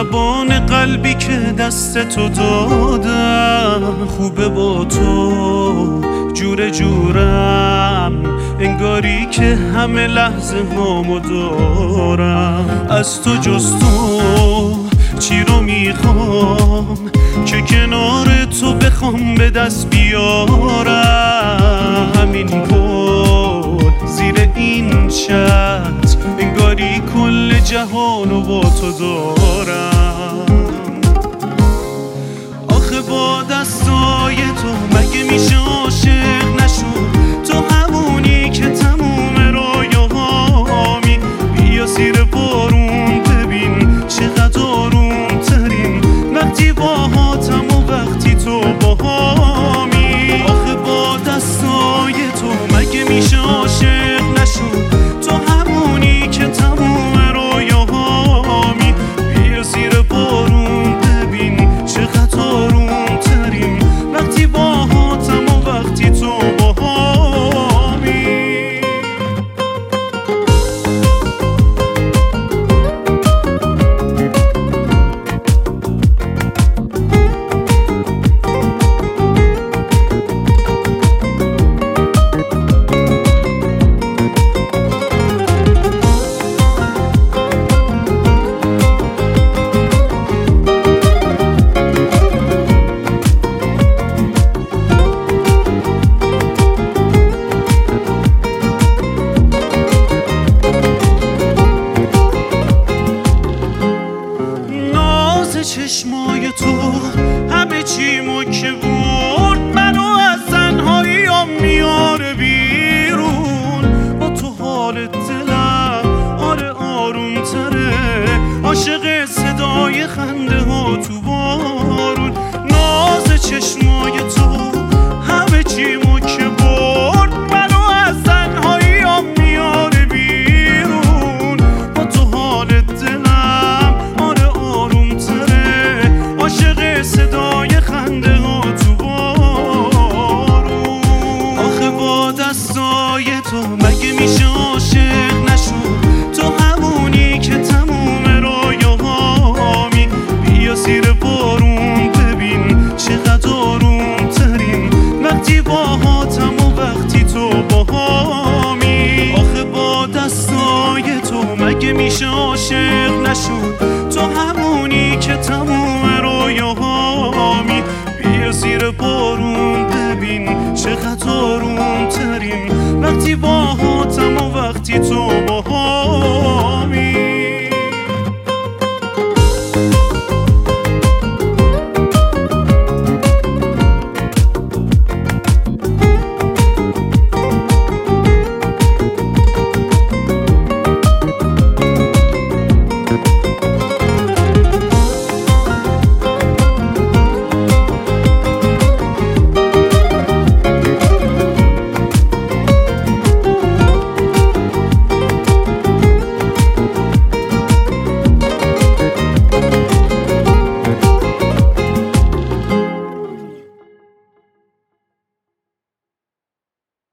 زبان قلبی که دست تو دادم. خوبه با تو جور جورم، انگاری که همه لحظه هامو دارم. از تو جز تو چی رو میخوام که کنار تو بخوام به دست بیارم. همین گل زیر این چت، انگاری کل جهانو با تو دارم. آخه با دستای تو مگه میشه عاشق نشد؟ تو همونی که تموم رویاهامی. بیا زیر بارون ببین چقدر آروم ترین وقتی باهاتم و وقتی تو باهامی. آخه با دستای تو مگه میشه عاشق نشد؟ تو همونی که تموم رویاهامی. بیا زیر بارون ببین چقدر آروم ترین وقتی باهاتم و وقتی تو باهامی. چشمای تو همه چیمو که برد، منو از تنهاییام میاره بیرون. با تو حال دلم آره آروم تره، عاشق صدای خنده ها تو بارون. ناز چشمای تو همه چیمو که برد، منو از تنهاییام میاره بیرون. با تو حال دلم آره آروم تره، عاشق صدای خنده ها تو بارون. آخه با دستای تو مگه میشه عاشق نشد؟ تو همونی که تموم رویاهامی. بیا زیر بارون ببین چقدر آروم ترین وقتی باهاتم و وقتی تو باهامی. آخه با دستای تو مگه میشه عاشق نشد؟